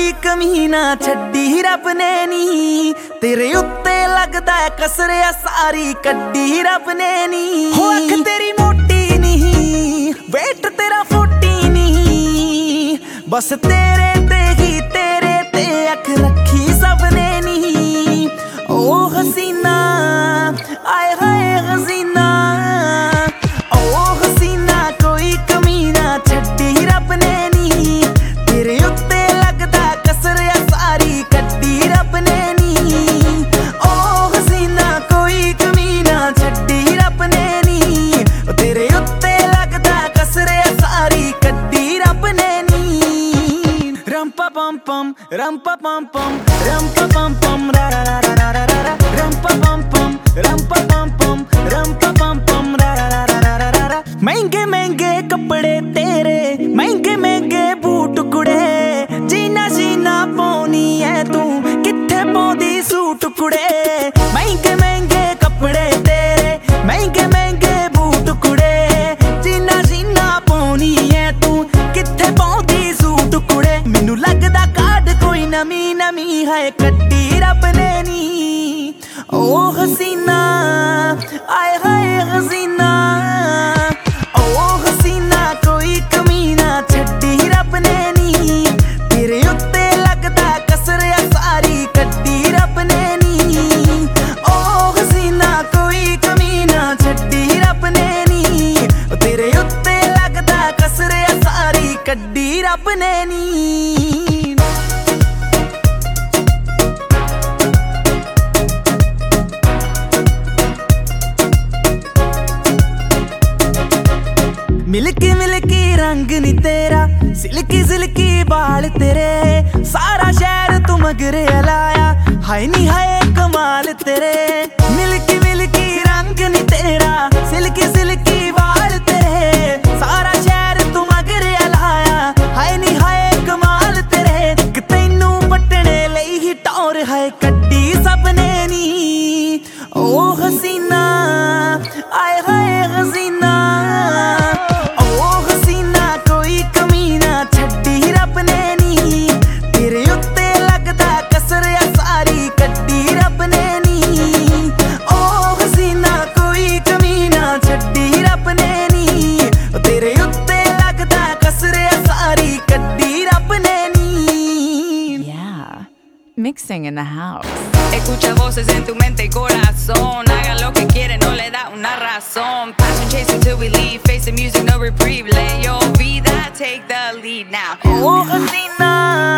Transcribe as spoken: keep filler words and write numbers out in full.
कोई कमी ना छड्डी रब ने नी, तेरे उत्ते लगदा है कसरिया सारी कड्डी रब ने नी। हो अख तेरी मोटी नहीं, वेट तेरा फोर्टी नहीं, बस तेरे ते ही तेरे ते अख रखी सब ने नी। ओ हसीना आए हाय हसीना, ओ हसीना कोई कमी ना छड्डी रब ने नी, तेरे उत्ते लगदा कसरिया सारी कड्डी रब ने नी। ओ हसीना कोई कमी ना छड्डी रब ने नी, तेरे उत्ते लगदा कसरिया सारी कड्डी रब ने नी। रम पा पम पम रम पा पम पम रम पा पम पम रा रा रा रा रा रा रा, रम पा पम पम रम पा पम पम रम पा पम पम रा रा रा रा रा रा रा। महंगे महंगे कपड़े तेरे, महंगे महंगे बूट कुड़े, जीना जीना पौनी है तू किथे पौंदी सूट कुड़े। महंगे महंगे कपड़े तेरे, महंगे महंगे बूट कुड़े, जीना जीना पौनी है तू किथे पौंदी सूट कुड़े। मैनू लगदा कार्ड कोई नमी नमी है कड्डी रब ने नी। ओ हसीना आए हाय हसीना, ओ हसीना कोई कमी ना छड्डी रब ने नी, तेरे उत्ते लगदा कसरिया सारी कड्डी रब ने नी। ओ हसीना कोई कमी ना छड्डी रब ने नी, तेरे उत्ते लगदा कसरिया सारी कड्डी रब ने नी। मिल्की मिल्की रंग नी तेरा, सिल्की सिल्की बाल तेरे, सारा शहर तू मगरे लाया, हाय नी हाय कमाल तेरे। मिल्की मिल्की रंग नी तेरा, सिल्की सिल्की बाल तेरे, सारा शहर तू मगरे लाया, हाय नी हाय कमाल तेरे। तैनू पटने लई ही टौर है कड्डी सब ने नी। ओ हसीना आए हाय हसीना, mixing in the house. Escucha voces en tu mente y corazón, haga lo que quiere, no le da una razón. Passion chase until we leave, face the music, no reprieve. Let your vida take the lead now. Oh, Hasina.